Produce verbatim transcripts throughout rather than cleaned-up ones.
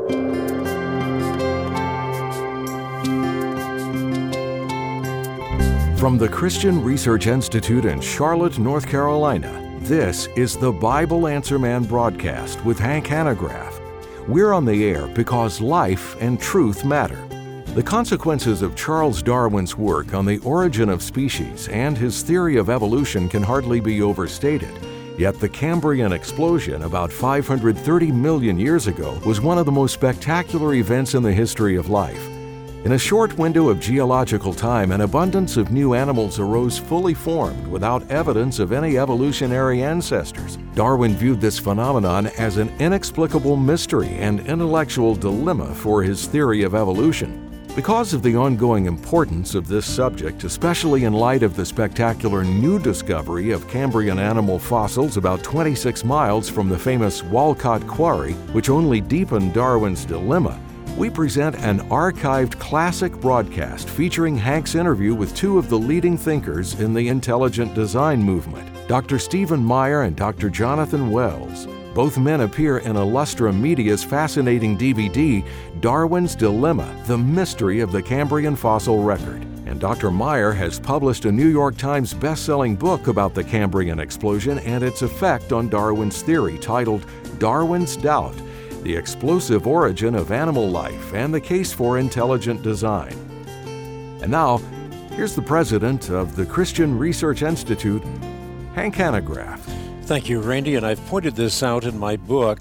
From the Christian Research Institute in Charlotte, North Carolina, this is the Bible Answer Man broadcast with Hank Hanegraaff. We're on the air because life and truth matter. The consequences of Charles Darwin's work on the origin of species and his theory of evolution can hardly be overstated. Yet the Cambrian explosion about five hundred thirty million years ago was one of the most spectacular events in the history of life. In a short window of geological time, an abundance of new animals arose fully formed without evidence of any evolutionary ancestors. Darwin viewed this phenomenon as an inexplicable mystery and intellectual dilemma for his theory of evolution. Because of the ongoing importance of this subject, especially in light of the spectacular new discovery of Cambrian animal fossils about twenty-six miles from the famous Walcott Quarry, which only deepened Darwin's dilemma, we present an archived classic broadcast featuring Hank's interview with two of the leading thinkers in the intelligent design movement, Doctor Stephen Meyer and Doctor Jonathan Wells. Both men appear in Illustrum Media's fascinating D V D, Darwin's Dilemma, The Mystery of the Cambrian Fossil Record. And Doctor Meyer has published a New York Times best-selling book about the Cambrian explosion and its effect on Darwin's theory, titled Darwin's Doubt: The Explosive Origin of Animal Life and the Case for Intelligent Design. And now, here's the president of the Christian Research Institute, Hank Hanegraaff. Thank you, Randy, and I've pointed this out in my book,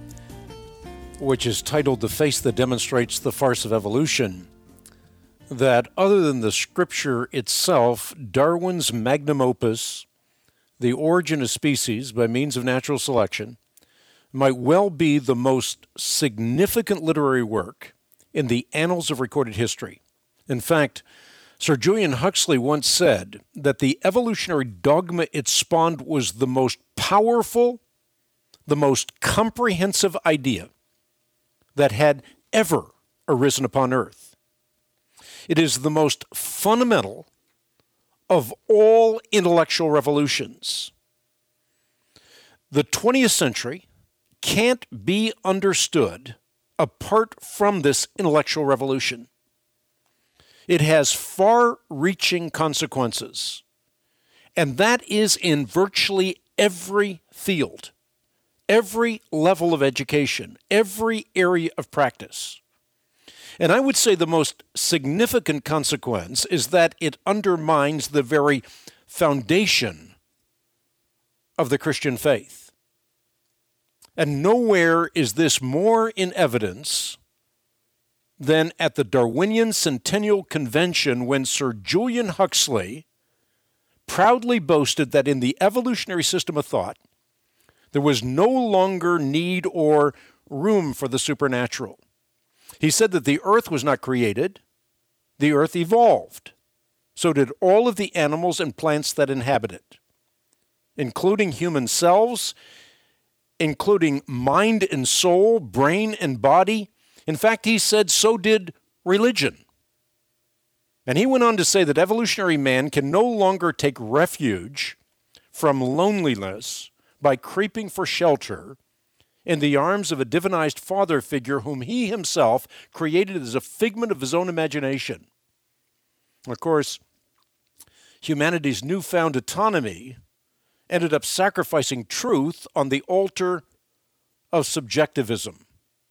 which is titled The Face That Demonstrates the Farce of Evolution, that other than the scripture itself, Darwin's magnum opus, The Origin of Species by Means of Natural Selection, might well be the most significant literary work in the annals of recorded history. In fact, Sir Julian Huxley once said that the evolutionary dogma it spawned was the most powerful, the most comprehensive idea that had ever arisen upon earth. It is the most fundamental of all intellectual revolutions. The twentieth century can't be understood apart from this intellectual revolution. It has far-reaching consequences, and that is in virtually every field, every level of education, every area of practice. And I would say the most significant consequence is that it undermines the very foundation of the Christian faith. And nowhere is this more in evidence than at the Darwinian Centennial Convention, when Sir Julian Huxley proudly boasted that in the evolutionary system of thought, there was no longer need or room for the supernatural. He said that the earth was not created, the earth evolved. So did all of the animals and plants that inhabit it, including human selves, including mind and soul, brain and body. In fact, he said so did religion. And he went on to say that evolutionary man can no longer take refuge from loneliness by creeping for shelter in the arms of a divinized father figure whom he himself created as a figment of his own imagination. Of course, humanity's newfound autonomy ended up sacrificing truth on the altar of subjectivism.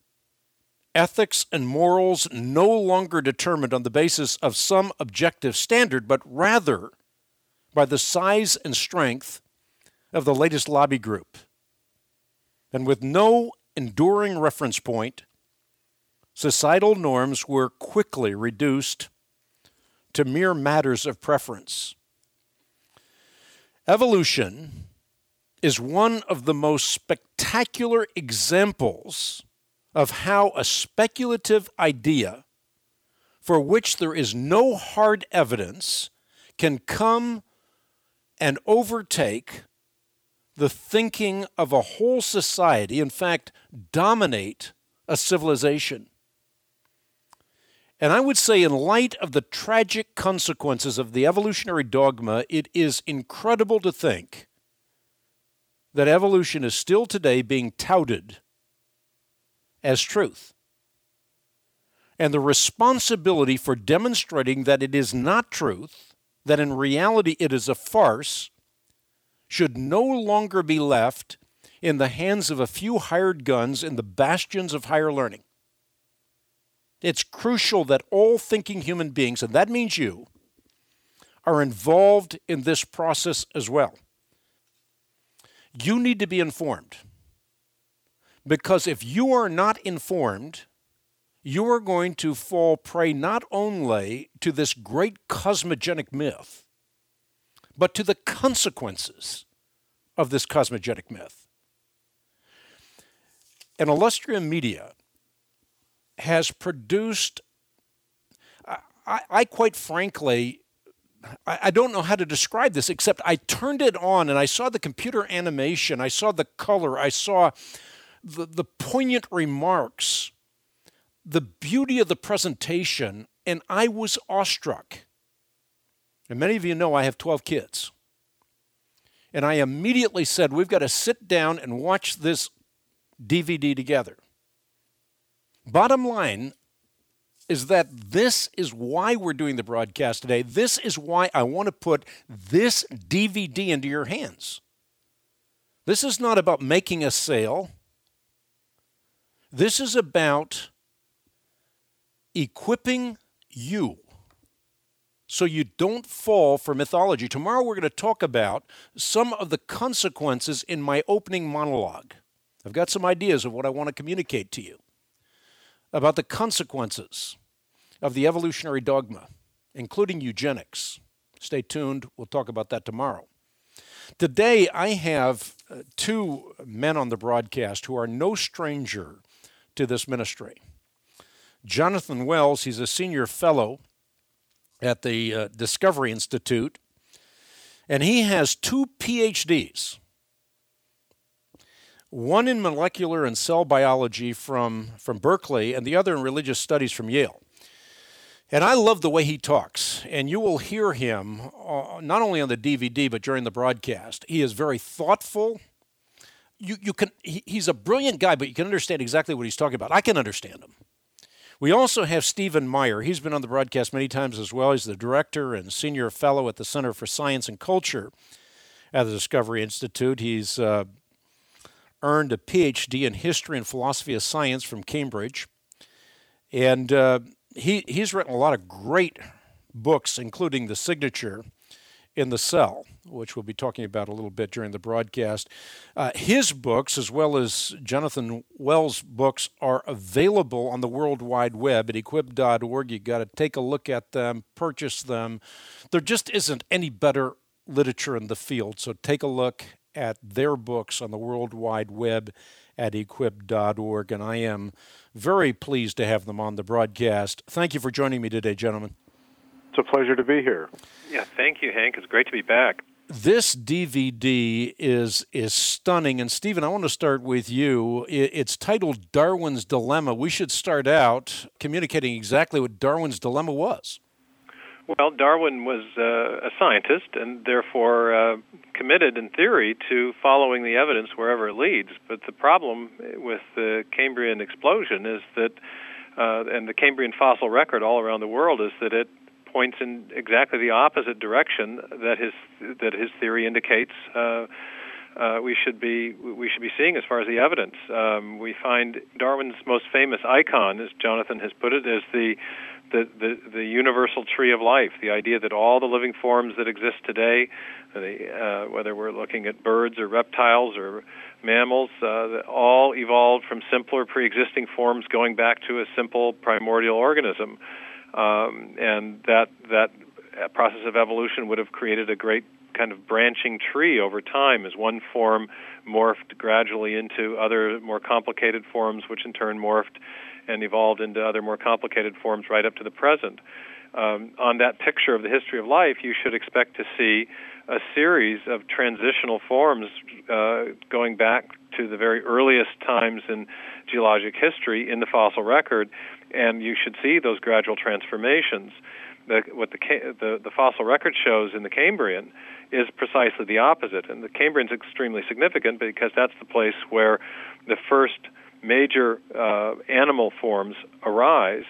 Ethics and morals no longer determined on the basis of some objective standard, but rather by the size and strength of the latest lobby group. And with no enduring reference point, societal norms were quickly reduced to mere matters of preference. Evolution is one of the most spectacular examples of how a speculative idea for which there is no hard evidence can come and overtake the thinking of a whole society, in fact, dominate a civilization. And I would say, in light of the tragic consequences of the evolutionary dogma, it is incredible to think that evolution is still today being touted as truth. And the responsibility for demonstrating that it is not truth, that in reality it is a farce, should no longer be left in the hands of a few hired guns in the bastions of higher learning. It's crucial that all thinking human beings, and that means you, are involved in this process as well. You need to be informed, because if you are not informed, you are going to fall prey not only to this great cosmogenic myth, but to the consequences of this cosmogenic myth. And Illustrium Media has produced, I, I quite frankly, I, I don't know how to describe this, except I turned it on and I saw the computer animation, I saw the color, I saw the, the poignant remarks, the beauty of the presentation, and I was awestruck. And many of you know I have twelve kids. And I immediately said, we've got to sit down and watch this D V D together. Bottom line is that this is why we're doing the broadcast today. This is why I want to put this D V D into your hands. This is not about making a sale. This is about equipping you so you don't fall for mythology. Tomorrow we're going to talk about some of the consequences in my opening monologue. I've got some ideas of what I want to communicate to you about the consequences of the evolutionary dogma, including eugenics. Stay tuned. We'll talk about that tomorrow. Today I have uh, two men on the broadcast who are no stranger to this ministry. Jonathan Wells, he's a senior fellow at the uh, Discovery Institute, and he has two P H Ds, one in molecular and cell biology from, from Berkeley, and the other in religious studies from Yale. And I love the way he talks, and you will hear him uh, not only on the D V D, but during the broadcast. He is very thoughtful. You, you can, he, he's a brilliant guy, but you can understand exactly what he's talking about. I can understand him. We also have Stephen Meyer. He's been on the broadcast many times as well. He's the director and senior fellow at the Center for Science and Culture at the Discovery Institute. He's uh, earned a P H D in history and philosophy of science from Cambridge. And uh, he, he's written a lot of great books, including The Signature in the Cell, which we'll be talking about a little bit during the broadcast. Uh, his books, as well as Jonathan Wells' books, are available on the World Wide Web at equip dot org. You've got to take a look at them, purchase them. There just isn't any better literature in the field, so take a look at their books on the World Wide Web at equip dot org, and I am very pleased to have them on the broadcast. Thank you for joining me today, gentlemen. It's a pleasure to be here. Yeah, thank you, Hank. It's great to be back. This D V D is is stunning. And Stephen, I want to start with you. It's titled Darwin's Dilemma. We should start out communicating exactly what Darwin's Dilemma was. Well, Darwin was uh, a scientist and therefore uh, committed in theory to following the evidence wherever it leads. But the problem with the Cambrian explosion is that, uh, and the Cambrian fossil record all around the world, is that it points in exactly the opposite direction that his that his theory indicates uh, uh, we should be we should be seeing as far as the evidence. Um, we find Darwin's most famous icon, as Jonathan has put it, is the the, the the universal tree of life. The idea that all the living forms that exist today, the, uh, whether we're looking at birds or reptiles or mammals, uh, all evolved from simpler pre-existing forms going back to a simple primordial organism. Um, and that that process of evolution would have created a great kind of branching tree over time as one form morphed gradually into other more complicated forms, which in turn morphed and evolved into other more complicated forms right up to the present. Um, on that picture of the history of life, you should expect to see a series of transitional forms uh, going back to the very earliest times in geologic history in the fossil record, and you should see those gradual transformations. The, what the, the the fossil record shows in the Cambrian is precisely the opposite, and the Cambrian is extremely significant because that's the place where the first major uh, animal forms arise,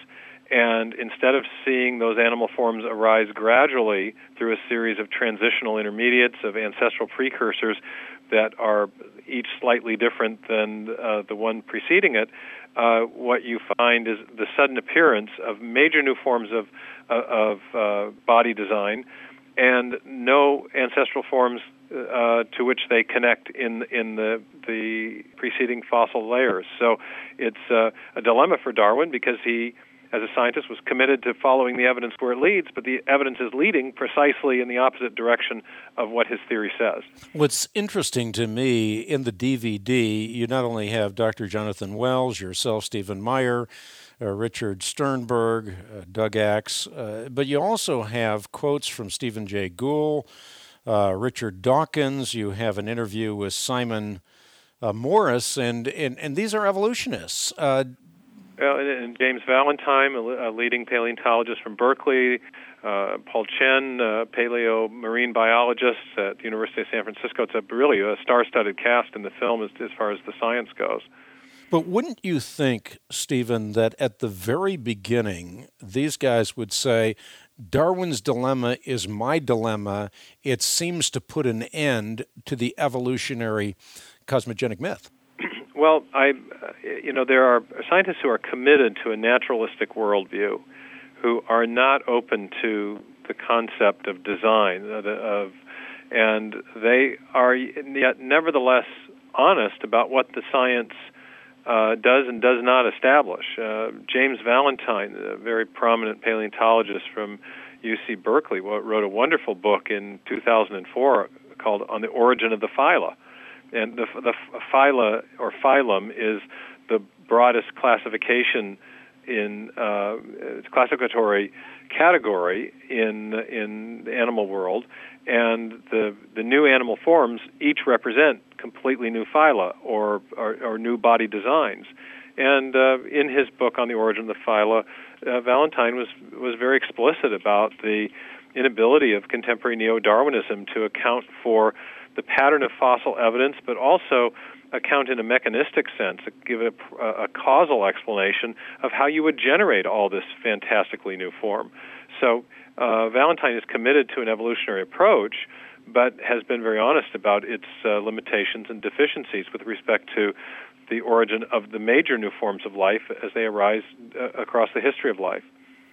And instead of seeing those animal forms arise gradually through a series of transitional intermediates, of ancestral precursors that are each slightly different than uh, the one preceding it, uh, what you find is the sudden appearance of major new forms of, uh, of uh, body design and no ancestral forms uh, to which they connect in in the the preceding fossil layers. So it's uh, a dilemma for Darwin, because he, as a scientist, was committed to following the evidence where it leads, but the evidence is leading precisely in the opposite direction of what his theory says. What's interesting to me, in the D V D, you not only have Doctor Jonathan Wells, yourself, Stephen Meyer, uh, Richard Sternberg, uh, Doug Axe, uh, but you also have quotes from Stephen Jay Gould, uh, Richard Dawkins. You have an interview with Simon uh, Morris, and, and, and these are evolutionists. Uh, Well, and, and James Valentine, a, a leading paleontologist from Berkeley, uh, Paul Chen, uh, paleo marine biologist at the University of San Francisco. It's a really a star-studded cast in the film as, as far as the science goes. But wouldn't you think, Stephen, that at the very beginning, these guys would say, Darwin's dilemma is my dilemma. It seems to put an end to the evolutionary cosmogenic myth. Well, I, you know, there are scientists who are committed to a naturalistic worldview, who are not open to the concept of design, of, of, and they are yet nevertheless honest about what the science uh, does and does not establish. Uh, James Valentine, a very prominent paleontologist from U C Berkeley, wrote a wonderful book in two thousand four called On the Origin of the Phyla. And the, the phyla or phylum is the broadest classification in uh, classificatory category in in the animal world, and the the new animal forms each represent completely new phyla or or, or new body designs. And uh, in his book On the Origin of the Phyla, uh, Valentine was was very explicit about the inability of contemporary neo-Darwinism to account for the pattern of fossil evidence, but also account in a mechanistic sense, give a, a causal explanation of how you would generate all this fantastically new form. So uh, Valentine is committed to an evolutionary approach, but has been very honest about its uh, limitations and deficiencies with respect to the origin of the major new forms of life as they arise uh, across the history of life.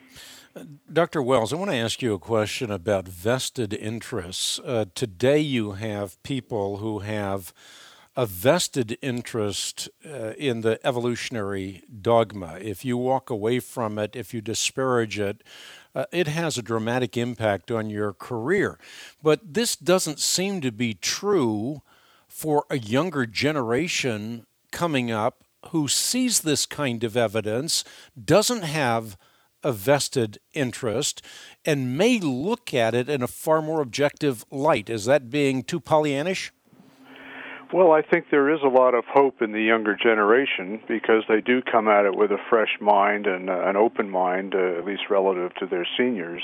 Doctor Wells, I want to ask you a question about vested interests. Uh, today you have people who have a vested interest uh, in the evolutionary dogma. If you walk away from it, if you disparage it, uh, it has a dramatic impact on your career. But this doesn't seem to be true for a younger generation coming up who sees this kind of evidence, doesn't have a vested interest, and may look at it in a far more objective light. Is that being too Pollyannish? Well, I think there is a lot of hope in the younger generation because they do come at it with a fresh mind and uh, an open mind, uh, at least relative to their seniors.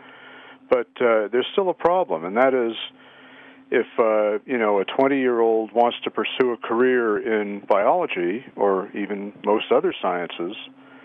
But uh, there's still a problem, and that is if uh, you know a twenty-year-old wants to pursue a career in biology or even most other sciences,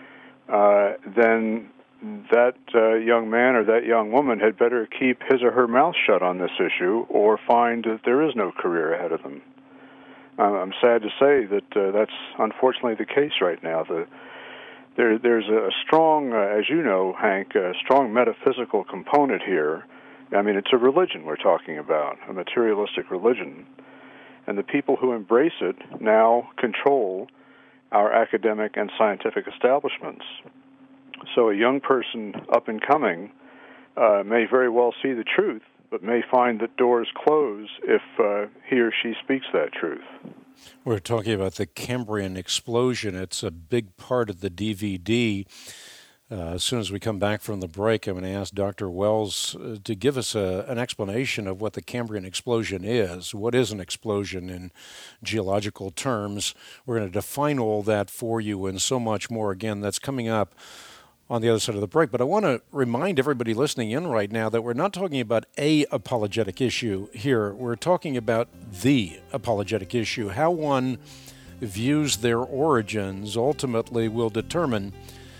Uh, then that uh, young man or that young woman had better keep his or her mouth shut on this issue or find that there is no career ahead of them. Uh, I'm sad to say that uh, that's unfortunately the case right now. The, there, there's a strong, uh, as you know, Hank, a strong metaphysical component here. I mean, it's a religion we're talking about, a materialistic religion. And the people who embrace it now control our academic and scientific establishments. So a young person up and coming uh, may very well see the truth, but may find that doors close if uh, he or she speaks that truth. We're talking about the Cambrian explosion. It's a big part of the D V D. Uh, as soon as we come back from the break, I'm going to ask Doctor Wells uh, to give us a, an explanation of what the Cambrian explosion is. What is an explosion in geological terms? We're going to define all that for you and so much more. Again, that's coming up on the other side of the break. But I want to remind everybody listening in right now that we're not talking about a apologetic issue here. We're talking about the apologetic issue. How one views their origins ultimately will determine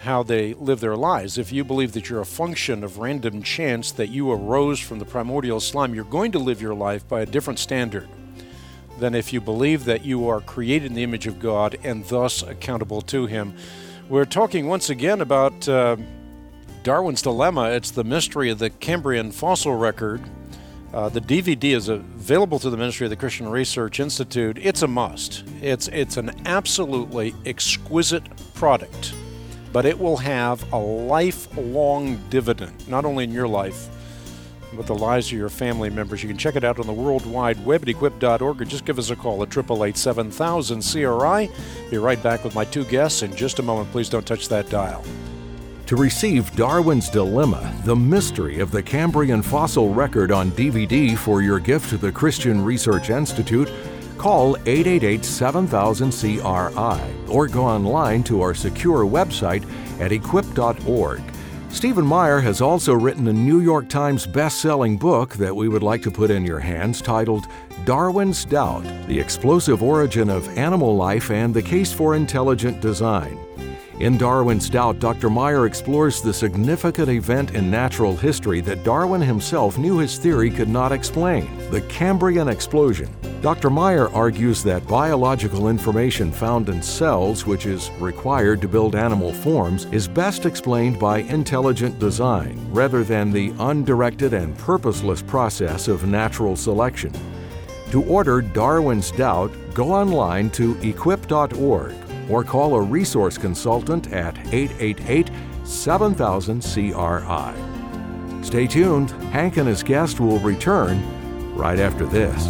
how they live their lives. If you believe that you're a function of random chance, that you arose from the primordial slime, you're going to live your life by a different standard than if you believe that you are created in the image of God and thus accountable to Him. We're talking once again about uh, Darwin's Dilemma. It's the mystery of the Cambrian fossil record. Uh, the D V D is available to the Ministry of the Christian Research Institute. It's a must. It's it's an absolutely exquisite product, but it will have a lifelong dividend, not only in your life, but the lives of your family members. You can check it out on the World Wide Web at equip dot org, or just give us a call at eight eight eight, seven thousand, C R I. Be right back with my two guests in just a moment. Please don't touch that dial. To receive Darwin's Dilemma, the mystery of the Cambrian fossil record on D V D for your gift to the Christian Research Institute, call eight eight eight, seven thousand, C R I or go online to our secure website at equip dot org. Stephen Meyer has also written a New York Times best-selling book that we would like to put in your hands titled Darwin's Doubt, The Explosive Origin of Animal Life and the Case for Intelligent Design. In Darwin's Doubt, Doctor Meyer explores the significant event in natural history that Darwin himself knew his theory could not explain, the Cambrian explosion. Doctor Meyer argues that biological information found in cells, which is required to build animal forms, is best explained by intelligent design, rather than the undirected and purposeless process of natural selection. To order Darwin's Doubt, go online to equip dot org. or call a resource consultant at eight eight eight, seven thousand, C R I. Stay tuned. Hank and his guest will return right after this.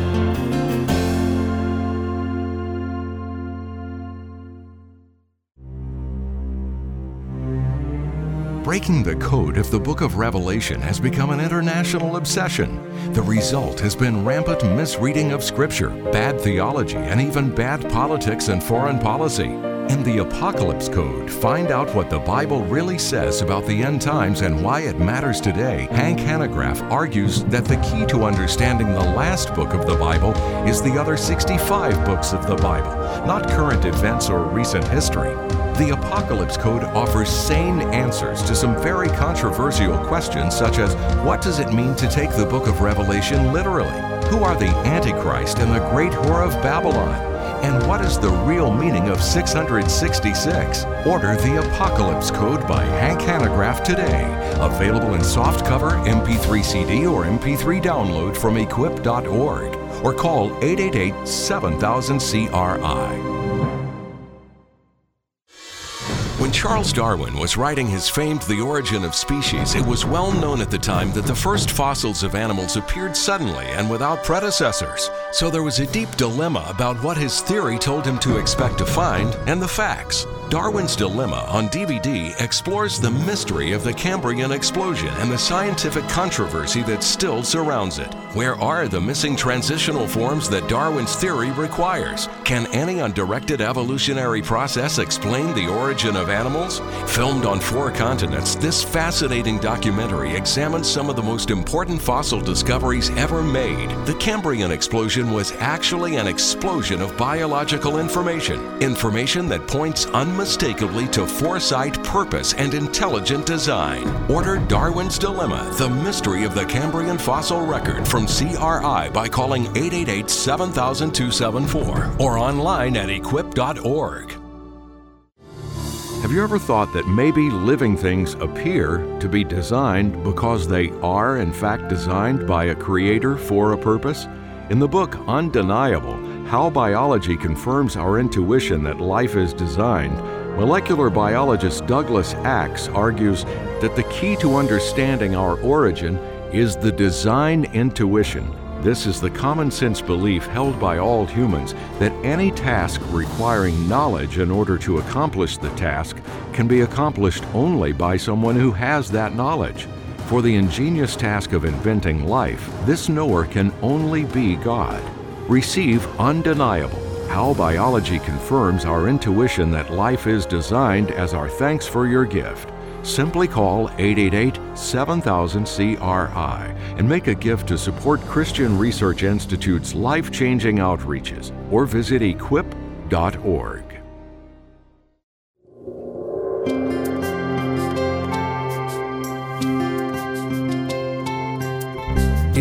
Breaking the code of the Book of Revelation has become an international obsession. The result has been rampant misreading of Scripture, bad theology, and even bad politics and foreign policy. In the Apocalypse Code, find out what the Bible really says about the end times and why it matters today. Hank Hanegraaff argues that the key to understanding the last book of the Bible is the other sixty-five books of the Bible, not current events or recent history. The Apocalypse Code offers sane answers to some very controversial questions, such as what does it mean to take the book of Revelation literally? Who are the Antichrist and the great whore of Babylon? And what is the real meaning of six hundred sixty-six? Order the Apocalypse Code by Hank Hanegraaff today. Available in softcover, M P three C D, or M P three download from equip dot org. Or call eight eight eight, seven thousand, C R I. When Charles Darwin was writing his famed The Origin of Species, it was well known at the time that the first fossils of animals appeared suddenly and without predecessors. So there was a deep dilemma about what his theory told him to expect to find and the facts. Darwin's Dilemma on D V D explores the mystery of the Cambrian explosion and the scientific controversy that still surrounds it. Where are the missing transitional forms that Darwin's theory requires? Can any undirected evolutionary process explain the origin of animals? Filmed on four continents, this fascinating documentary examines some of the most important fossil discoveries ever made. The Cambrian explosion was actually an explosion of biological information, information that points unmistakably to foresight, purpose, and intelligent design. Order Darwin's Dilemma, The Mystery of the Cambrian Fossil Record from C R I by calling eight eight eight, seven thousand, two seven four or online at equip dot org. Have you ever thought that maybe living things appear to be designed because they are in fact designed by a creator for a purpose? In the book Undeniable, How Biology Confirms Our Intuition That Life is Designed, molecular biologist Douglas Axe argues that the key to understanding our origin is the design intuition. This is the common sense belief held by all humans that any task requiring knowledge in order to accomplish the task can be accomplished only by someone who has that knowledge. For the ingenious task of inventing life, this knower can only be God. Receive Undeniable, How Biology Confirms Our Intuition That Life is Designed as our thanks for your gift. Simply call eight eight eight, seven thousand, C R I and make a gift to support Christian Research Institute's life-changing outreaches, or visit equip dot org.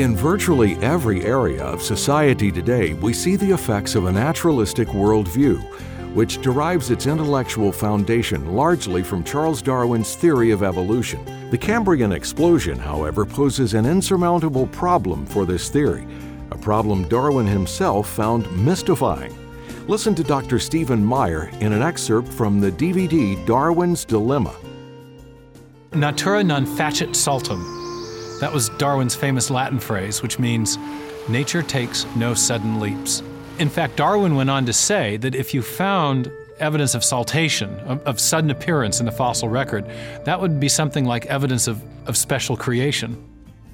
In virtually every area of society today, we see the effects of a naturalistic worldview, which derives its intellectual foundation largely from Charles Darwin's theory of evolution. The Cambrian explosion, however, poses an insurmountable problem for this theory, a problem Darwin himself found mystifying. Listen to Doctor Stephen Meyer in an excerpt from the D V D Darwin's Dilemma. Natura non facit saltum. That was Darwin's famous Latin phrase, which means, nature takes no sudden leaps. In fact, Darwin went on to say that if you found evidence of saltation, of, of sudden appearance in the fossil record, that would be something like evidence of, of special creation.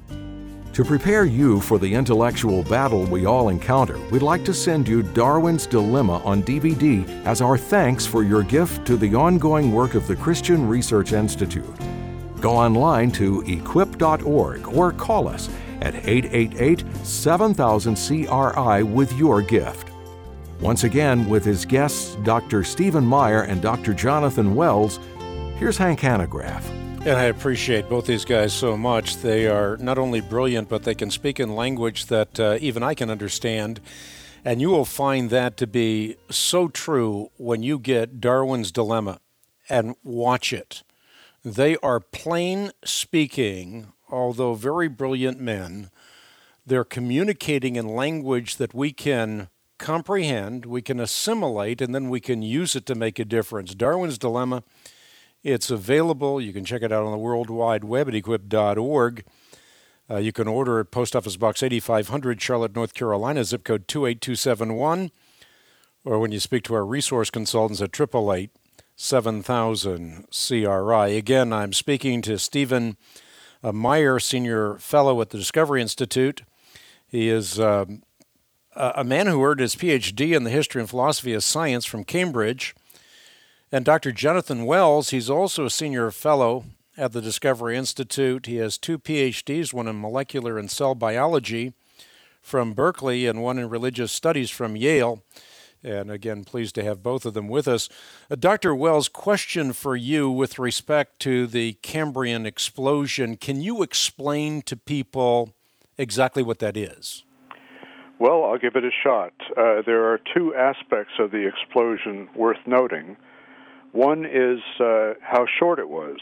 To prepare you for the intellectual battle we all encounter, we'd like to send you Darwin's Dilemma on D V D as our thanks for your gift to the ongoing work of the Christian Research Institute. Go online to equip dot org or call us at eight eight eight, seven thousand, C R I with your gift. Once again, with his guests Doctor Stephen Meyer and Doctor Jonathan Wells, here's Hank Hanegraaff. And I appreciate both these guys so much. They are not only brilliant, but they can speak in language that uh, even I can understand. And you will find that to be so true when you get Darwin's Dilemma and watch it. They are plain speaking, although very brilliant men. They're communicating in language that we can comprehend, we can assimilate, and then we can use it to make a difference. Darwin's Dilemma, it's available. You can check it out on the World Wide Web at equip dot org. Uh, you can order at Post Office Box eighty-five hundred, Charlotte, North Carolina, zip code two eight two seven one, or when you speak to our resource consultants at eight eight eight, seven thousand, C R I. Again, I'm speaking to Stephen uh, Meyer, Senior Fellow at the Discovery Institute. He is um, a man who earned his P H D in the history and philosophy of science from Cambridge. And Doctor Jonathan Wells, he's also a Senior Fellow at the Discovery Institute. He has two P H Ds, one in molecular and cell biology from Berkeley and one in religious studies from Yale. And again, pleased to have both of them with us. Uh, Doctor Wells, question for you with respect to the Cambrian explosion. Can you explain to people exactly what that is? Well, I'll give it a shot. Uh, there are two aspects of the explosion worth noting. One is uh, how short it was.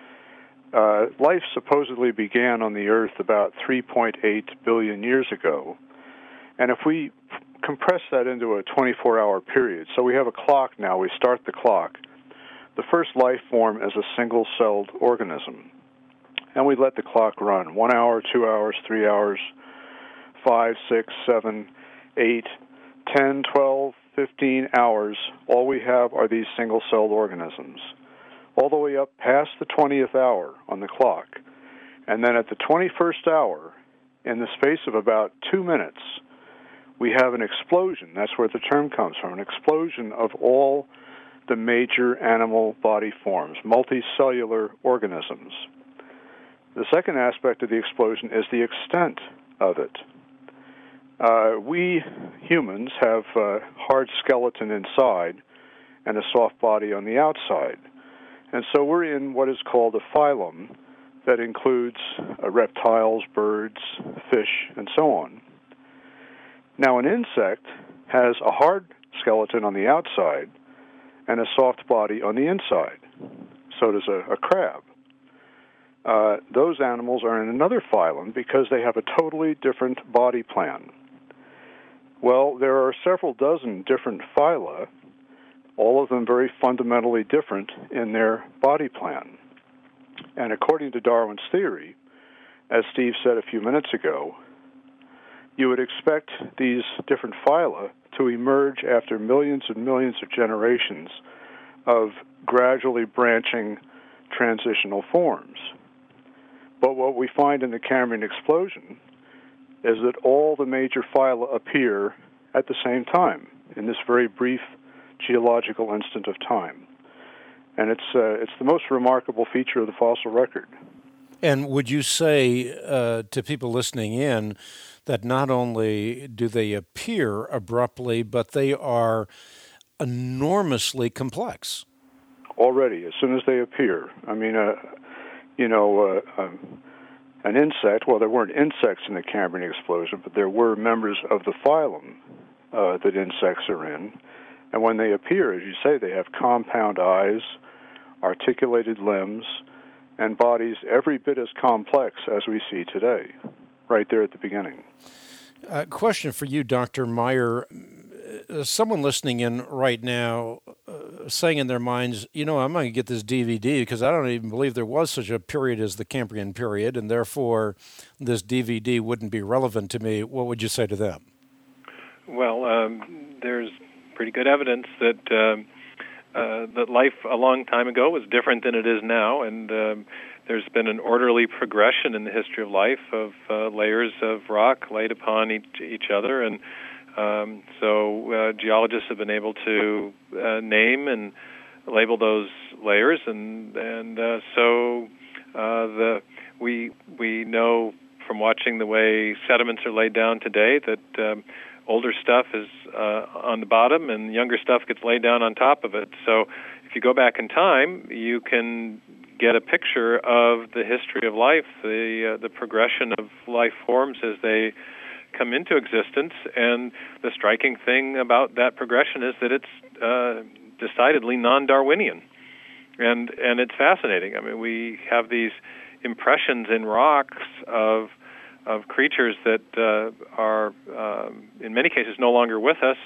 Uh, life supposedly began on the Earth about three point eight billion years ago. And if we compress that into a twenty-four hour period, so we have a clock now, we start the clock. The first life form is a single-celled organism. And we let the clock run, one hour, two hours, three hours, five, six, seven, eight, ten, twelve, fifteen hours. All we have are these single-celled organisms, all the way up past the twentieth hour on the clock. And then at the twenty-first hour, in the space of about two minutes, we have an explosion. That's where the term comes from, an explosion of all the major animal body forms, multicellular organisms. The second aspect of the explosion is the extent of it. Uh, we humans have a hard skeleton inside and a soft body on the outside. And so we're in what is called a phylum that includes uh, reptiles, birds, fish, and so on. Now, an insect has a hard skeleton on the outside and a soft body on the inside. So does a, a crab. Uh, those animals are in another phylum because they have a totally different body plan. Well, there are several dozen different phyla, all of them very fundamentally different in their body plan. And according to Darwin's theory, as Steve said a few minutes ago, you would expect these different phyla to emerge after millions and millions of generations of gradually branching transitional forms. But what we find in the Cambrian explosion is that all the major phyla appear at the same time in this very brief geological instant of time. And it's uh, it's the most remarkable feature of the fossil record. And would you say uh, to people listening in that not only do they appear abruptly, but they are enormously complex? Already, as soon as they appear. I mean, uh, you know, uh, um, an insect. Well, there weren't insects in the Cambrian explosion, but there were members of the phylum uh, that insects are in. And when they appear, as you say, they have compound eyes, articulated limbs, and bodies every bit as complex as we see today, right there at the beginning. Uh, question for you, Doctor Meyer. Uh, someone listening in right now uh, saying in their minds, you know, I'm going to get this D V D because I don't even believe there was such a period as the Cambrian period, and therefore this D V D wouldn't be relevant to me. What would you say to them? Well, um, there's pretty good evidence that um, uh, that life a long time ago was different than it is now, and um, there's been an orderly progression in the history of life of uh, layers of rock laid upon each, each other, and um, so uh, geologists have been able to uh, name and label those layers, and and uh, so uh, the we we know from watching the way sediments are laid down today that um, older stuff is uh, on the bottom and younger stuff gets laid down on top of it. So if you go back in time, you can get a picture of the history of life, the uh, the progression of life forms as they come into existence. And the striking thing about that progression is that it's uh, decidedly non-Darwinian. And and it's fascinating. I mean, we have these impressions in rocks of of creatures that uh, are, um, in many cases, no longer with us,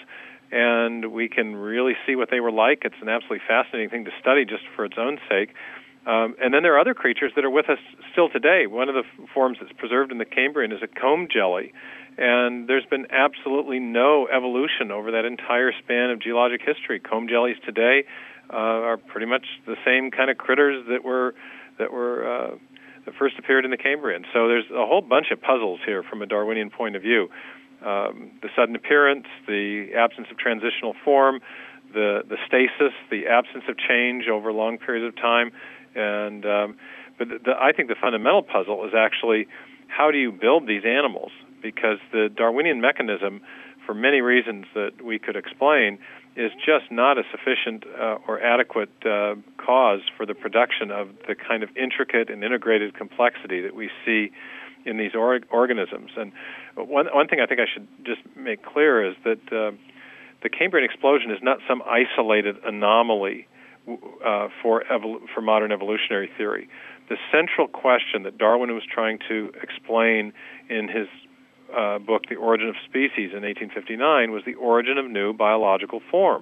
and we can really see what they were like. It's an absolutely fascinating thing to study just for its own sake. Um, and then there are other creatures that are with us still today. One of the f- forms that's preserved in the Cambrian is a comb jelly, and there's been absolutely no evolution over that entire span of geologic history. Comb jellies today uh, are pretty much the same kind of critters that were that were uh, that first appeared in the Cambrian. So there's a whole bunch of puzzles here from a Darwinian point of view. Um, the sudden appearance, the absence of transitional form, the the stasis, the absence of change over long periods of time. And um, but the, the, I think the fundamental puzzle is actually how do you build these animals? Because the Darwinian mechanism, for many reasons that we could explain, is just not a sufficient uh, or adequate uh, cause for the production of the kind of intricate and integrated complexity that we see in these or- organisms. And one one thing I think I should just make clear is that uh, the Cambrian explosion is not some isolated anomaly uh, for evol- for modern evolutionary theory. The central question that Darwin was trying to explain in his uh, book, The Origin of Species, in eighteen fifty-nine, was the origin of new biological form.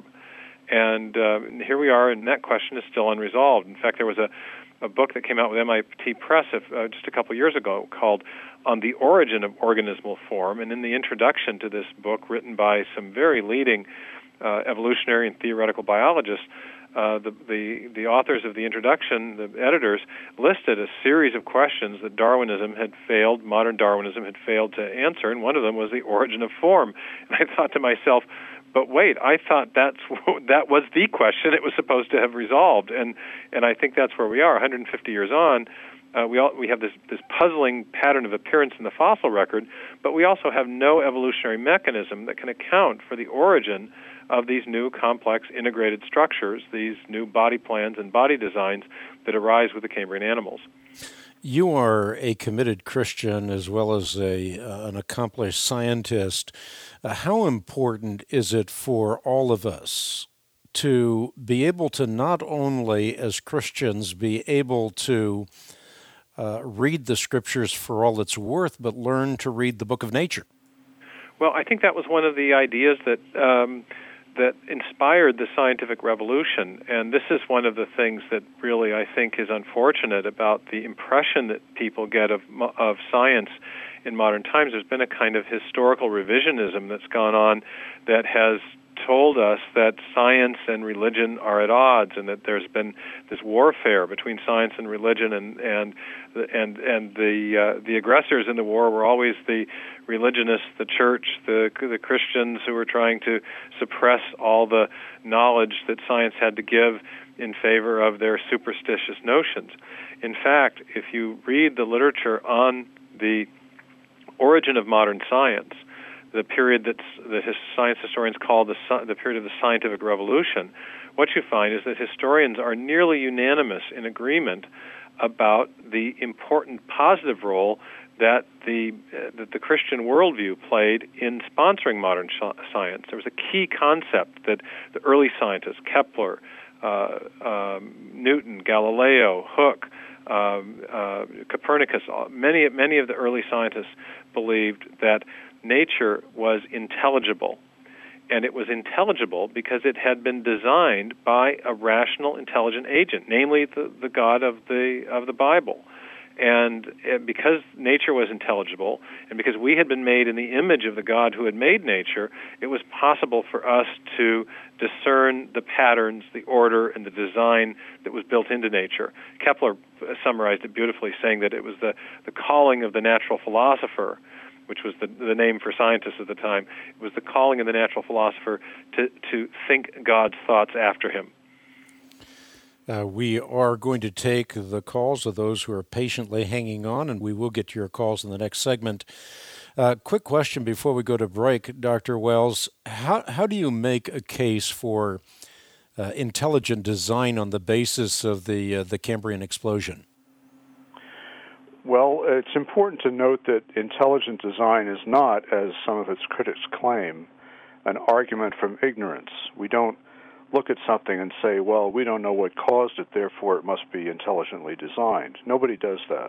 And uh, here we are, and that question is still unresolved. In fact, there was a, a book that came out with M I T Press uh, just a couple years ago called On the Origin of Organismal Form, and in the introduction to this book, written by some very leading uh, evolutionary and theoretical biologists, Uh, the, the the authors of the introduction, the editors, listed a series of questions that Darwinism had failed, modern Darwinism had failed to answer, and one of them was the origin of form. And I thought to myself, but wait, I thought that's that was the question it was supposed to have resolved, and and I think that's where we are, one hundred fifty years on. Uh, we all, we have this, this puzzling pattern of appearance in the fossil record, but we also have no evolutionary mechanism that can account for the origin of these new complex integrated structures, these new body plans and body designs that arise with the Cambrian animals. You are a committed Christian as well as a uh, an accomplished scientist. Uh, how important is it for all of us to be able to not only as Christians be able to uh, read the Scriptures for all it's worth, but learn to read the book of nature? Well, I think that was one of the ideas that um, that inspired the scientific revolution, and this is one of the things that really I think is unfortunate about the impression that people get of of science in modern times. There's been a kind of historical revisionism that's gone on that has told us that science and religion are at odds, and that there's been this warfare between science and religion, and and and and the uh, the aggressors in the war were always the religionists, the church, the the Christians who were trying to suppress all the knowledge that science had to give in favor of their superstitious notions. In fact, if you read the literature on the origin of modern science, the period that's, that his science historians call the, the period of the scientific revolution, what you find is that historians are nearly unanimous in agreement about the important positive role that the uh, that the Christian worldview played in sponsoring modern sh- science. There was a key concept that the early scientists, Kepler, uh, um, Newton, Galileo, Hooke, um, uh, Copernicus, many many of the early scientists believed that nature was intelligible. And it was intelligible because it had been designed by a rational, intelligent agent, namely the, the God of the of the Bible. And because nature was intelligible, and because we had been made in the image of the God who had made nature, it was possible for us to discern the patterns, the order, and the design that was built into nature. Kepler summarized it beautifully, saying that it was the, the calling of the natural philosopher, which was the, the name for scientists at the time. It was the calling of the natural philosopher to, to think God's thoughts after him. Uh, we are going to take the calls of those who are patiently hanging on, and we will get to your calls in the next segment. Uh, quick question before we go to break, Doctor Wells. How, how do you make a case for uh, intelligent design on the basis of the, uh, the Cambrian explosion? Well, it's important to note that intelligent design is not, as some of its critics claim, an argument from ignorance. We don't look at something and say, well, we don't know what caused it, therefore it must be intelligently designed. Nobody does that.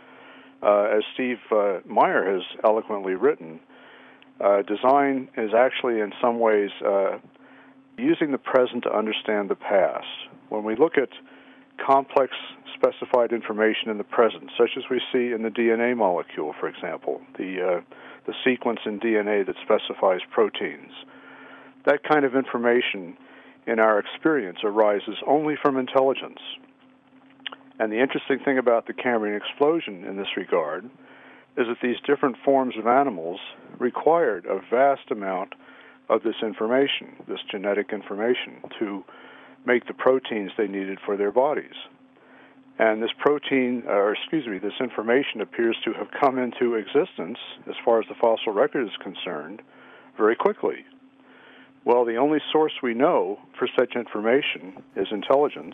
Uh, as Steve uh, Meyer has eloquently written, uh, design is actually in some ways uh, using the present to understand the past. When we look at complex specified information in the present, such as we see in the D N A molecule, for example, the uh, the sequence in D N A that specifies proteins. That kind of information in our experience arises only from intelligence. And the interesting thing about the Cambrian explosion in this regard is that these different forms of animals required a vast amount of this information, this genetic information, to make the proteins they needed for their bodies. And this protein, or excuse me, this information appears to have come into existence, as far as the fossil record is concerned, very quickly. Well, the only source we know for such information is intelligence,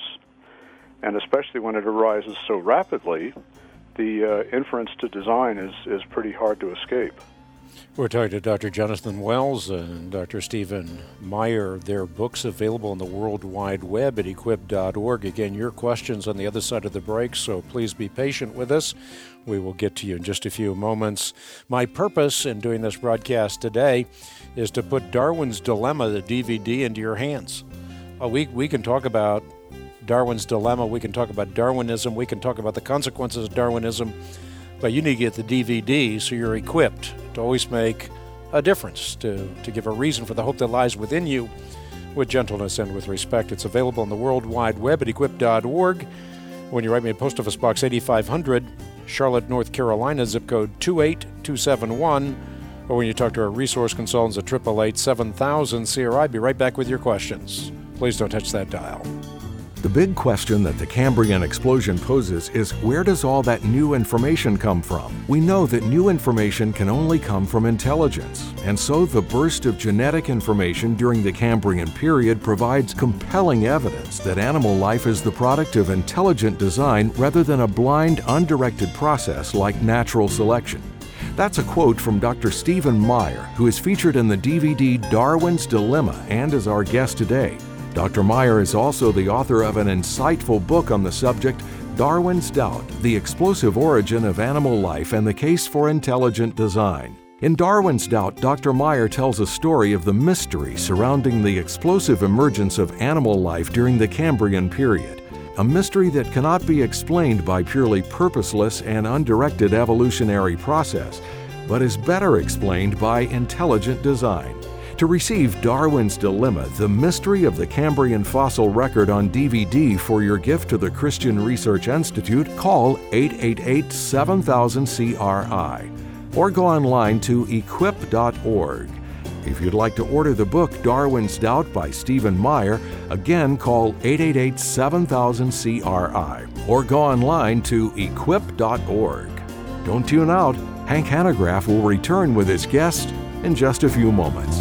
and especially when it arises so rapidly, the uh, inference to design is, is pretty hard to escape. We're talking to Doctor Jonathan Wells and Doctor Stephen Meyer. Their books available on the World Wide Web at equip dot org. Again, your questions on the other side of the break, so please be patient with us. We will get to you in just a few moments. My purpose in doing this broadcast today is to put Darwin's Dilemma, the D V D, into your hands. Uh, we, we can talk about Darwin's Dilemma, we can talk about Darwinism, we can talk about the consequences of Darwinism, but you need to get the D V D so you're equipped to always make a difference, to, to give a reason for the hope that lies within you with gentleness and with respect. It's available on the World Wide Web at equip dot org. When you write me at Post Office Box eighty-five hundred, Charlotte, North Carolina, zip code two eight two seven one, or when you talk to our resource consultants at eight eight eight, seven thousand C R I. Be right back with your questions. Please don't touch that dial. The big question that the Cambrian explosion poses is, where does all that new information come from? We know that new information can only come from intelligence, and so the burst of genetic information during the Cambrian period provides compelling evidence that animal life is the product of intelligent design rather than a blind, undirected process like natural selection. That's a quote from Doctor Stephen Meyer, who is featured in the D V D Darwin's Dilemma and is our guest today. Doctor Meyer is also the author of an insightful book on the subject, Darwin's Doubt, The Explosive Origin of Animal Life and the Case for Intelligent Design. In Darwin's Doubt, Doctor Meyer tells a story of the mystery surrounding the explosive emergence of animal life during the Cambrian period, a mystery that cannot be explained by purely purposeless and undirected evolutionary process, but is better explained by intelligent design. To receive Darwin's Dilemma, The Mystery of the Cambrian Fossil Record on D V D for your gift to the Christian Research Institute, call eight eight eight, seven thousand C R I or go online to equip dot org. If you'd like to order the book Darwin's Doubt by Stephen Meyer, again call eight eight eight, seven thousand C R I or go online to equip dot org. Don't tune out. Hank Hanegraaff will return with his guest in just a few moments.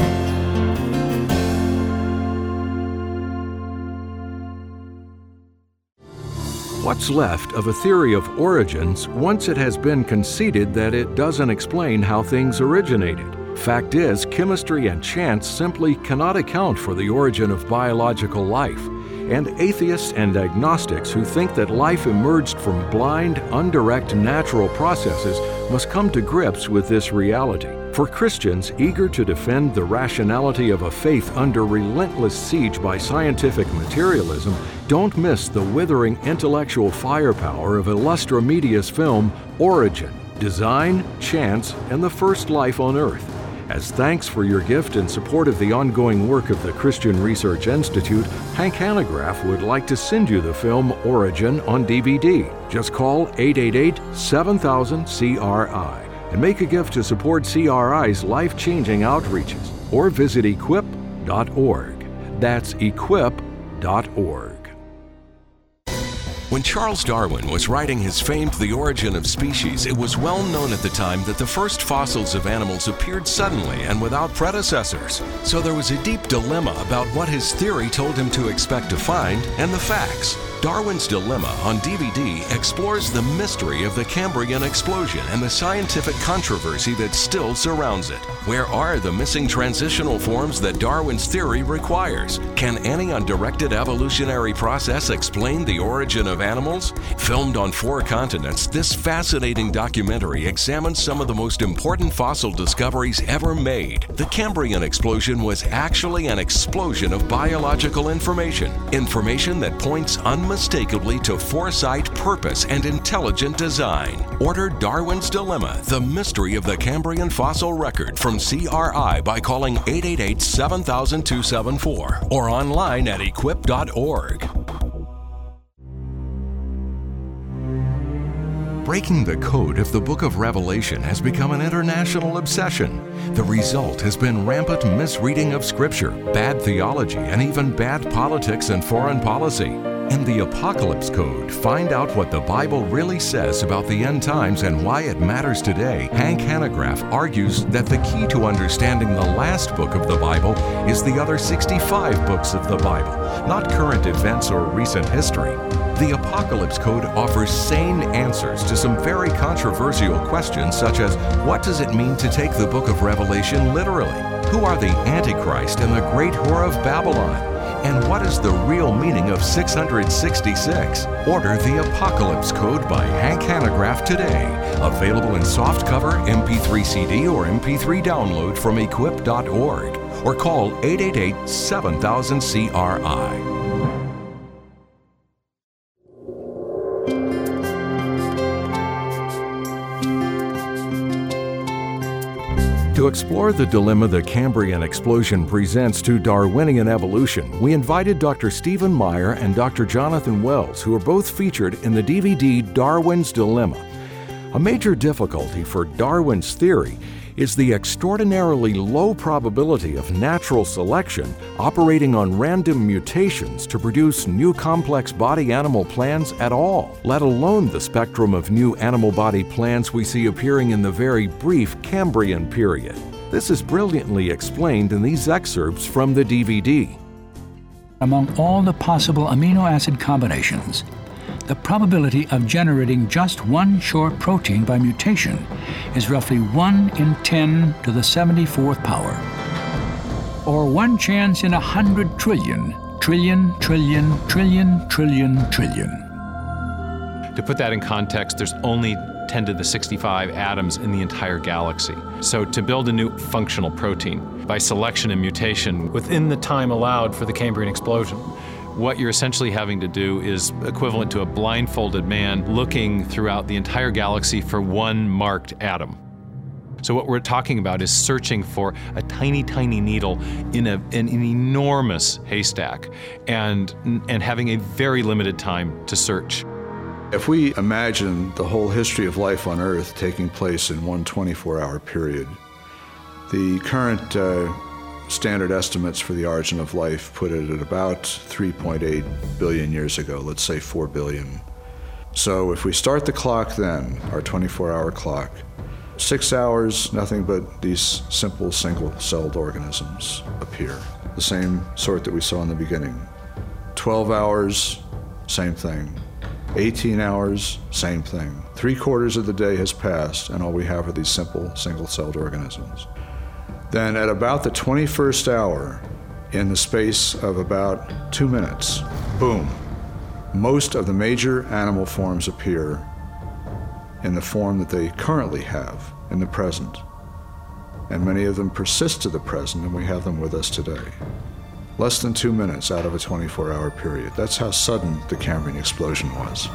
What's left of a theory of origins once it has been conceded that it doesn't explain how things originated? Fact is, chemistry and chance simply cannot account for the origin of biological life. And atheists and agnostics who think that life emerged from blind, undirect natural processes must come to grips with this reality. For Christians eager to defend the rationality of a faith under relentless siege by scientific materialism, don't miss the withering intellectual firepower of Illustra Media's film Origin, Design, Chance, and the First Life on Earth. As thanks for your gift and support of the ongoing work of the Christian Research Institute, Hank Hanegraaff would like to send you the film Origin on D V D. Just call eight eight eight, seven thousand, C R I and make a gift to support C R I's life-changing outreaches, or visit equip dot org. That's equip dot org. When Charles Darwin was writing his famed The Origin of Species, it was well known at the time that the first fossils of animals appeared suddenly and without predecessors. So there was a deep dilemma about what his theory told him to expect to find and the facts. Darwin's Dilemma on D V D explores the mystery of the Cambrian explosion and the scientific controversy that still surrounds it. Where are the missing transitional forms that Darwin's theory requires? Can any undirected evolutionary process explain the origin of animals? Filmed on four continents, this fascinating documentary examines some of the most important fossil discoveries ever made. The Cambrian explosion was actually an explosion of biological information, information that points unmistakably to foresight, purpose, and intelligent design. Order Darwin's Dilemma, The Mystery of the Cambrian Fossil Record from C R I by calling eight eight eight, seven thousand, two seven four or online at equip dot org. Breaking the code of the Book of Revelation has become an international obsession. The result has been rampant misreading of Scripture, bad theology, and even bad politics and foreign policy. In the Apocalypse Code, find out what the Bible really says about the end times and why it matters today. Hank Hanegraaff argues that the key to understanding the last book of the Bible is the other sixty-five books of the Bible, not current events or recent history. The Apocalypse Code offers sane answers to some very controversial questions, such as what does it mean to take the book of Revelation literally? Who are the Antichrist and the great whore of Babylon? And what is the real meaning of six hundred sixty-six? Order the Apocalypse Code by Hank Hanegraaff today. Available in softcover, M P three C D, or M P three download from equip dot org. Or call eight eight eight, seven thousand, C R I. To explore the dilemma the Cambrian explosion presents to Darwinian evolution, we invited Doctor Stephen Meyer and Doctor Jonathan Wells, who are both featured in the D V D Darwin's Dilemma. A major difficulty for Darwin's theory is the extraordinarily low probability of natural selection operating on random mutations to produce new complex body-animal plans at all, let alone the spectrum of new animal body plans we see appearing in the very brief Cambrian period. This is brilliantly explained in these excerpts from the D V D. Among all the possible amino acid combinations, the probability of generating just one short protein by mutation is roughly one in ten to the seventy-fourth power, or one chance in a hundred trillion, trillion, trillion, trillion, trillion, trillion. To put that in context, there's only ten to the sixty-five atoms in the entire galaxy. So to build a new functional protein by selection and mutation within the time allowed for the Cambrian explosion, what you're essentially having to do is equivalent to a blindfolded man looking throughout the entire galaxy for one marked atom. So what we're talking about is searching for a tiny, tiny needle in, a, in an enormous haystack and, and having a very limited time to search. If we imagine the whole history of life on Earth taking place in one twenty-four hour period, the current uh, standard estimates for the origin of life put it at about three point eight billion years ago, let's say four billion. So if we start the clock then, our twenty-four hour clock, six hours, nothing but these simple single-celled organisms appear, the same sort that we saw in the beginning. twelve hours, same thing. eighteen hours, same thing. Three quarters of the day has passed, and all we have are these simple single-celled organisms. Then at about the twenty-first hour, in the space of about two minutes, boom, most of the major animal forms appear in the form that they currently have in the present. And many of them persist to the present, and we have them with us today. Less than two minutes out of a twenty-four hour period. That's how sudden the Cambrian explosion was.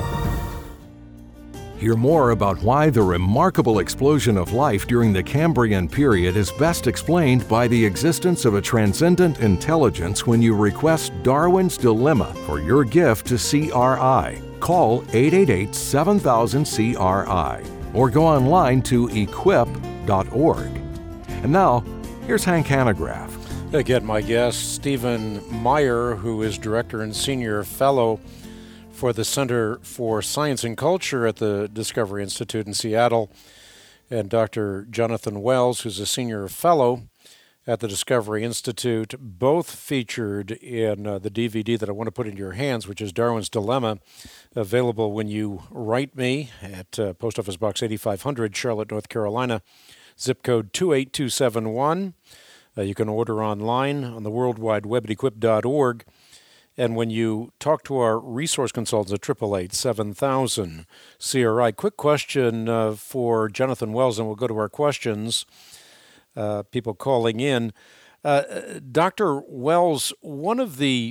Hear more about why the remarkable explosion of life during the Cambrian period is best explained by the existence of a transcendent intelligence when you request Darwin's Dilemma for your gift to C R I. Call eight eight eight, seven thousand, C R I or go online to equip dot org. And now, here's Hank Hanegraaff. Again, my guest, Stephen Meyer, who is Director and Senior Fellow for the Center for Science and Culture at the Discovery Institute in Seattle, and Doctor Jonathan Wells, who's a Senior Fellow at the Discovery Institute, both featured in uh, the D V D that I want to put in your hands, which is Darwin's Dilemma, available when you write me at uh, Post Office Box eighty-five hundred, Charlotte, North Carolina, zip code two eight two seven one. Uh, you can order online on the World Wide Web at equip dot org. And when you talk to our resource consultants at eight eight eight, seven thousand, C R I, quick question uh, for Jonathan Wells, and we'll go to our questions, uh, people calling in. Uh, Doctor Wells, one of the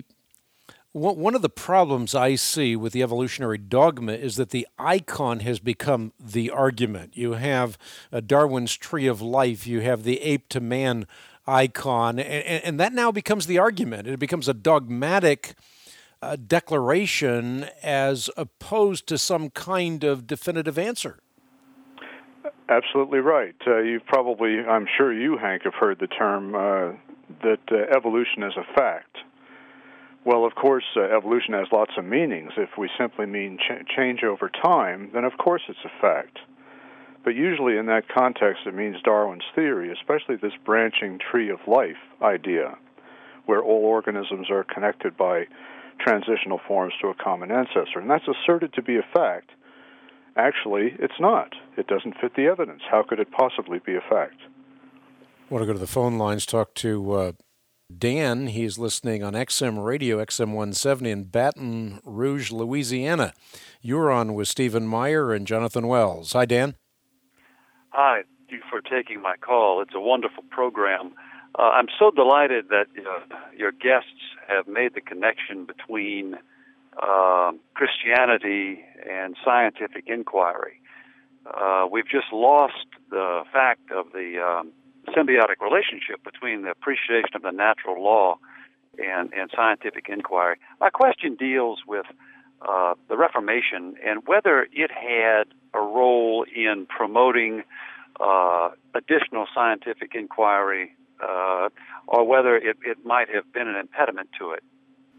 one of the problems I see with the evolutionary dogma is that the icon has become the argument. You have uh, Darwin's Tree of Life, you have the ape to man icon, and, and that now becomes the argument. It becomes a dogmatic uh, declaration as opposed to some kind of definitive answer. Absolutely right. Uh, you've probably, I'm sure you, Hank, have heard the term uh, that uh, evolution is a fact. Well, of course, uh, evolution has lots of meanings. If we simply mean ch- change over time, then of course it's a fact. But usually in that context, it means Darwin's theory, especially this branching tree of life idea, where all organisms are connected by transitional forms to a common ancestor. And that's asserted to be a fact. Actually, it's not. It doesn't fit the evidence. How could it possibly be a fact? I want to go to the phone lines, talk to uh, Dan. He's listening on X M Radio, X M one seventy in Baton Rouge, Louisiana. You're on with Stephen Meyer and Jonathan Wells. Hi, Dan. Hi, thank you for taking my call. It's a wonderful program. Uh, I'm so delighted that uh, your guests have made the connection between uh, Christianity and scientific inquiry. Uh, we've just lost the fact of the um, symbiotic relationship between the appreciation of the natural law and, and scientific inquiry. My question deals with uh, the Reformation and whether it had a role in promoting uh, additional scientific inquiry, uh, or whether it, it might have been an impediment to it.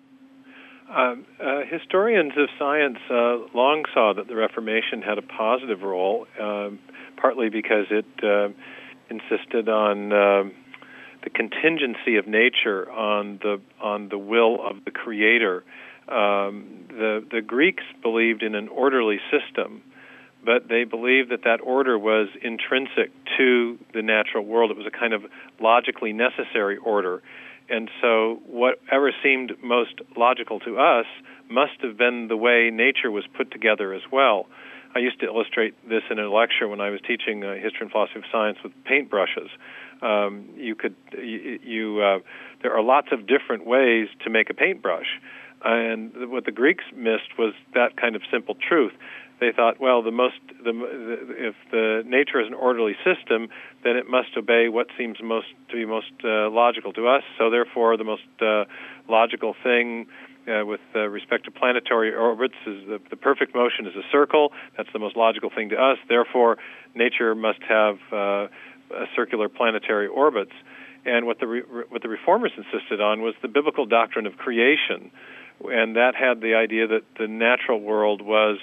Uh, uh, historians of science uh, long saw that the Reformation had a positive role, uh, partly because it uh, insisted on uh, the contingency of nature, on the on the will of the Creator. Um, the the Greeks believed in an orderly system, but they believed that that order was intrinsic to the natural world. It was a kind of logically necessary order. And so whatever seemed most logical to us must have been the way nature was put together as well. I used to illustrate this in a lecture when I was teaching uh, history and philosophy of science with paintbrushes. Um, you could, you, you uh, there are lots of different ways to make a paintbrush. And what the Greeks missed was that kind of simple truth. They thought, well, the most, the, the, if the nature is an orderly system, then it must obey what seems most to be most uh, logical to us. So therefore, the most uh, logical thing uh, with uh, respect to planetary orbits is the, the perfect motion is a circle. That's the most logical thing to us. Therefore, nature must have uh, circular planetary orbits. And what the re- what the reformers insisted on was the biblical doctrine of creation, and that had the idea that the natural world was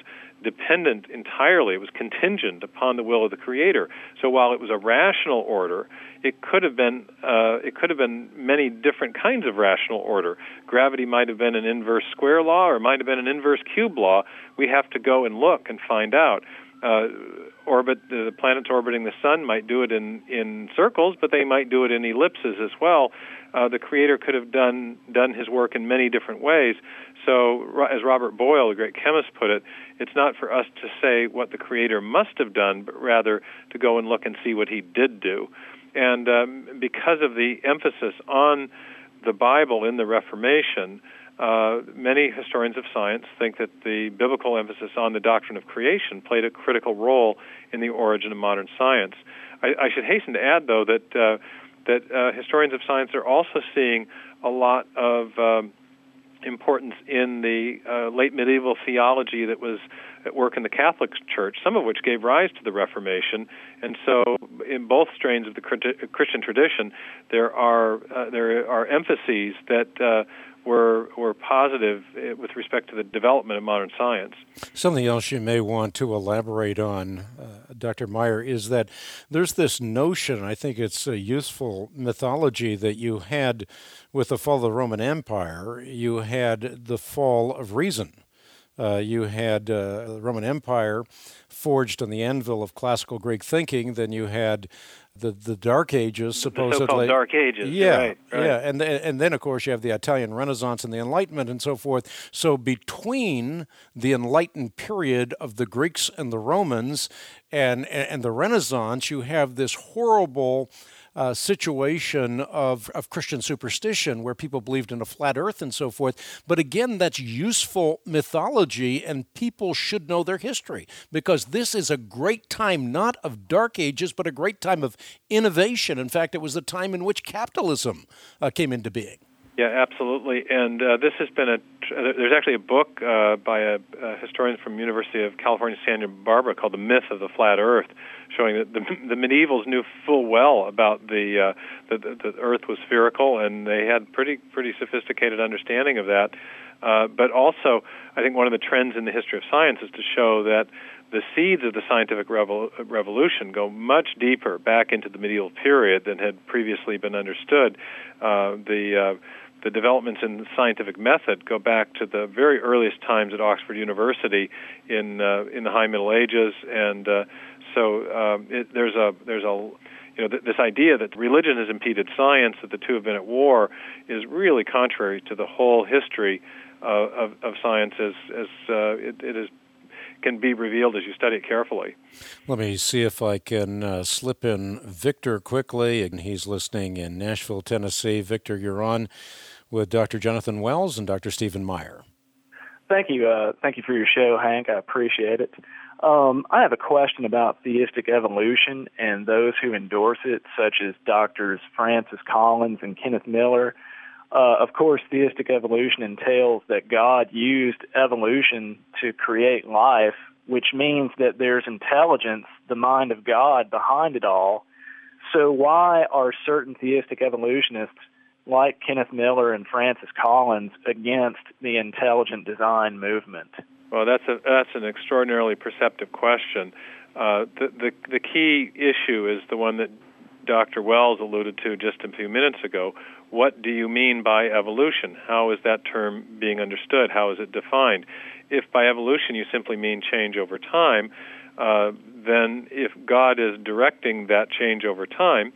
dependent entirely, it was contingent upon the will of the Creator. So while it was a rational order, it could have been uh, it could have been many different kinds of rational order. Gravity might have been an inverse square law, or it might have been an inverse cube law. We have to go and look and find out. Uh, orbit the planets orbiting the sun might do it in, in circles, but they might do it in ellipses as well. Uh, the Creator could have done done His work in many different ways. So, as Robert Boyle, the great chemist, put it, it's not for us to say what the Creator must have done, but rather to go and look and see what He did do. And um, because of the emphasis on the Bible in the Reformation, Uh, many historians of science think that the biblical emphasis on the doctrine of creation played a critical role in the origin of modern science. I, I should hasten to add, though, that uh, that uh, historians of science are also seeing a lot of um, importance in the uh, late medieval theology that was at work in the Catholic Church, some of which gave rise to the Reformation. And so, in both strains of the Christian tradition, there are uh, there are emphases that uh, were were positive with respect to the development of modern science. Something else you may want to elaborate on, uh, Doctor Meyer, is that there's this notion, I think it's a useful mythology, that you had with the fall of the Roman Empire, you had the fall of reason. Uh, you had uh, the Roman Empire forged on the anvil of classical Greek thinking. Then you had the the Dark Ages, supposedly. The so-called Dark Ages. Yeah, right, right. yeah, and and then of course you have the Italian Renaissance and the Enlightenment and so forth. So between the Enlightened period of the Greeks and the Romans and and the Renaissance, you have this horrible Uh, situation of, of Christian superstition where people believed in a flat earth and so forth. But again, that's useful mythology, and people should know their history, because this is a great time not of dark ages, but a great time of innovation. In fact, it was the time in which capitalism uh, came into being. Yeah, absolutely. And uh, this has been a, there's actually a book uh, by a, a historian from University of California, Santa Barbara, called The Myth of the Flat Earth, showing that the, the medievals knew full well about the, uh, the, the, the Earth was spherical, and they had pretty, pretty sophisticated understanding of that. Uh, but also, I think one of the trends in the history of science is to show that the seeds of the scientific revol- revolution go much deeper back into the medieval period than had previously been understood. Uh, the uh, The developments in the scientific method go back to the very earliest times at Oxford University in uh, in the High Middle Ages, and uh, so um, it, there's a there's a you know th- this idea that religion has impeded science, that the two have been at war, is really contrary to the whole history uh, of of science as as uh, it, it is can be revealed as you study it carefully. Let me see if I can uh, slip in Victor quickly, and he's listening in Nashville, Tennessee. Victor, you're on with Doctor Jonathan Wells and Doctor Stephen Meyer. Thank you. Uh, thank you for your show, Hank. I appreciate it. Um, I have a question about theistic evolution and those who endorse it, such as Doctors Francis Collins and Kenneth Miller. Uh, of course, theistic evolution entails that God used evolution to create life, which means that there's intelligence, the mind of God, behind it all. So why are certain theistic evolutionists like Kenneth Miller and Francis Collins against the intelligent design movement? Well, that's a that's an extraordinarily perceptive question. Uh, the, the the key issue is the one that Doctor Wells alluded to just a few minutes ago. What do you mean by evolution? How is that term being understood? How is it defined? If by evolution you simply mean change over time, uh, then if God is directing that change over time,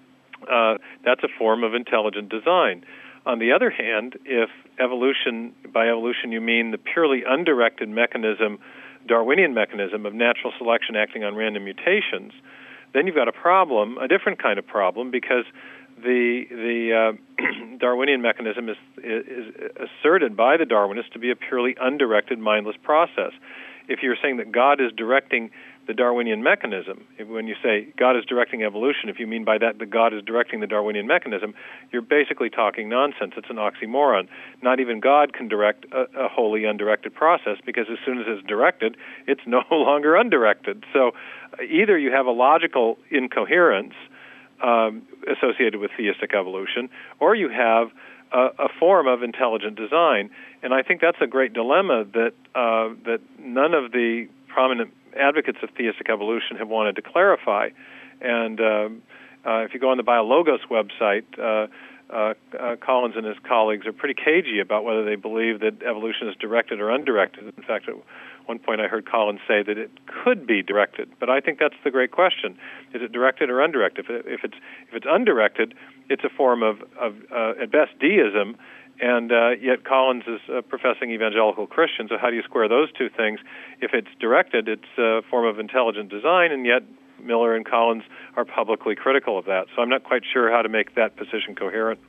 uh, that's a form of intelligent design. On the other hand, if evolution, by evolution you mean the purely undirected mechanism, Darwinian mechanism of natural selection acting on random mutations, then you've got a problem, a different kind of problem, because the the uh, Darwinian mechanism is, is asserted by the Darwinists to be a purely undirected, mindless process. If you're saying that God is directing the Darwinian mechanism, when you say God is directing evolution, if you mean by that that God is directing the Darwinian mechanism, you're basically talking nonsense. It's an oxymoron. Not even God can direct a, a wholly undirected process, because as soon as it's directed, it's no longer undirected. So either you have a logical incoherence um, associated with theistic evolution, or you have a, a form of intelligent design. And I think that's a great dilemma that uh, that none of the prominent advocates of theistic evolution have wanted to clarify. And uh, uh, if you go on the BioLogos website, uh, uh, uh, Collins and his colleagues are pretty cagey about whether they believe that evolution is directed or undirected. In fact, at one point I heard Collins say that it could be directed, but I think that's the great question. Is it directed or undirected? If, it, if it's if it's undirected, it's a form of, of uh, at best, deism, and uh, yet Collins is a professing evangelical Christian, so how do you square those two things? If it's directed, it's a form of intelligent design, and yet Miller and Collins are publicly critical of that. So I'm not quite sure how to make that position coherent.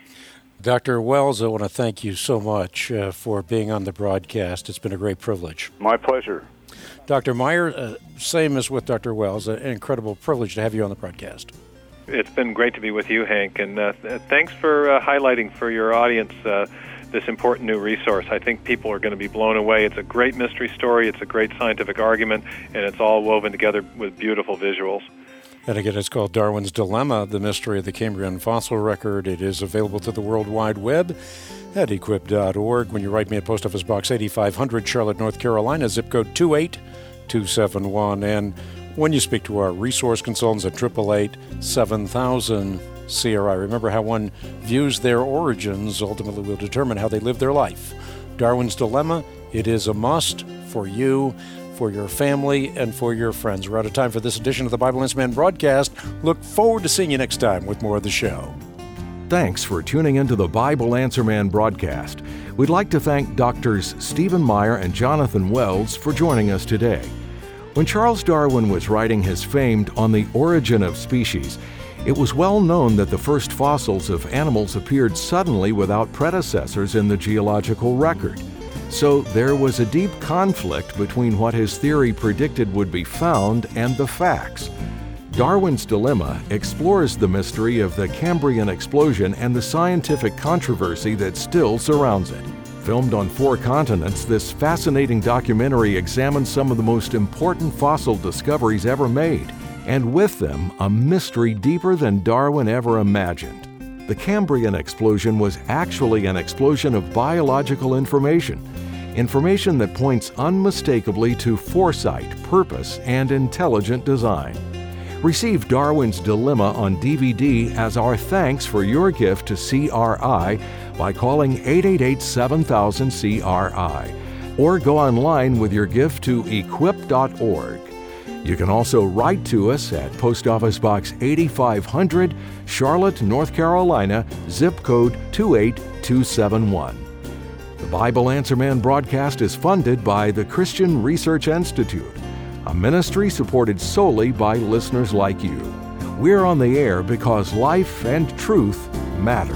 Doctor Wells, I want to thank you so much uh, for being on the broadcast. It's been a great privilege. My pleasure. Doctor Meyer, uh, same as with Doctor Wells, an incredible privilege to have you on the broadcast. It's been great to be with you, Hank, and uh, th- thanks for uh, highlighting for your audience uh, this important new resource. I think people are going to be blown away. It's a great mystery story, it's a great scientific argument, and it's all woven together with beautiful visuals. And again, it's called Darwin's Dilemma, the Mystery of the Cambrian Fossil Record. It is available to the World Wide Web at equip dot org. When you write me at Post Office Box eighty-five hundred, Charlotte, North Carolina, zip code two eight two seven one. And when you speak to our resource consultants at eight eight eight, seven thousand C R I, remember how one views their origins ultimately will determine how they live their life. Darwin's Dilemma, it is a must for you, for your family, and for your friends. We're out of time for this edition of the Bible Answer Man broadcast. Look forward to seeing you next time with more of the show. Thanks for tuning into the Bible Answer Man broadcast. We'd like to thank Doctors Stephen Meyer and Jonathan Wells for joining us today. When Charles Darwin was writing his famed On the Origin of Species, it was well known that the first fossils of animals appeared suddenly without predecessors in the geological record. So there was a deep conflict between what his theory predicted would be found and the facts. Darwin's Dilemma explores the mystery of the Cambrian explosion and the scientific controversy that still surrounds it. Filmed on four continents, this fascinating documentary examines some of the most important fossil discoveries ever made, and with them, a mystery deeper than Darwin ever imagined. The Cambrian explosion was actually an explosion of biological information, information that points unmistakably to foresight, purpose, and intelligent design. Receive Darwin's Dilemma on D V D as our thanks for your gift to C R I by calling eight eight eight, seven thousand, C R I, or go online with your gift to equip dot org. You can also write to us at Post Office Box eighty-five hundred, Charlotte, North Carolina, zip code two eight two seven one. The Bible Answer Man broadcast is funded by the Christian Research Institute, a ministry supported solely by listeners like you. We're on the air because life and truth matter.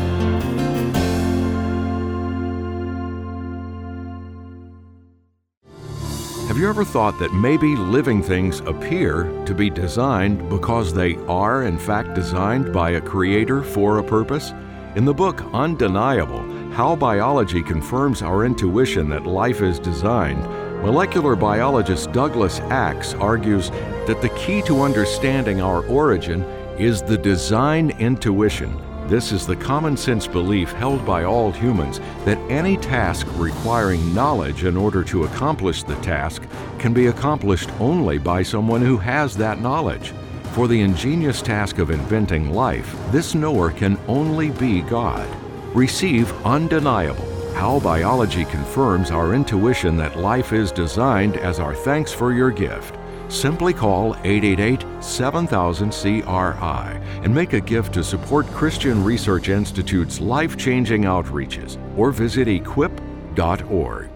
Have you ever thought that maybe living things appear to be designed because they are, in fact, designed by a creator for a purpose? In the book Undeniable, How Biology Confirms Our Intuition That Life is Designed, molecular biologist Douglas Axe argues that the key to understanding our origin is the design intuition. This is the common sense belief held by all humans that any task requiring knowledge in order to accomplish the task can be accomplished only by someone who has that knowledge. For the ingenious task of inventing life, this knower can only be God. Receive Undeniable, How Biology Confirms Our Intuition That Life is Designed as our thanks for your gift. Simply call eight eight eight, seven thousand, C R I and make a gift to support Christian Research Institute's life-changing outreaches, or visit equip dot org.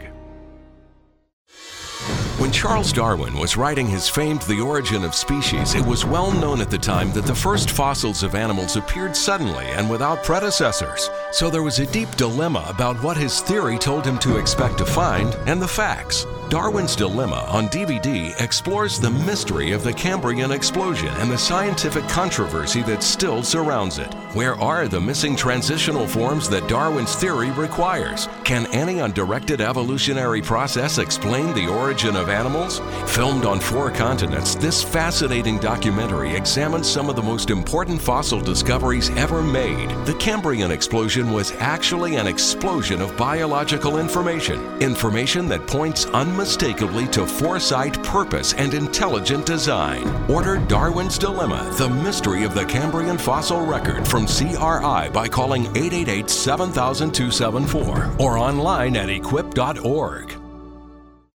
When Charles Darwin was writing his famed The Origin of Species, it was well known at the time that the first fossils of animals appeared suddenly and without predecessors. So there was a deep dilemma about what his theory told him to expect to find and the facts. Darwin's Dilemma on D V D explores the mystery of the Cambrian explosion and the scientific controversy that still surrounds it. Where are the missing transitional forms that Darwin's theory requires? Can any undirected evolutionary process explain the origin of animals? Filmed on four continents, this fascinating documentary examines some of the most important fossil discoveries ever made. The Cambrian explosion was actually an explosion of biological information, information that points unmistakably to foresight, purpose, and intelligent design. Order Darwin's Dilemma, The Mystery of the Cambrian Fossil Record from C R I by calling eight eight eight, seven thousand, two seven four or online at equip dot org.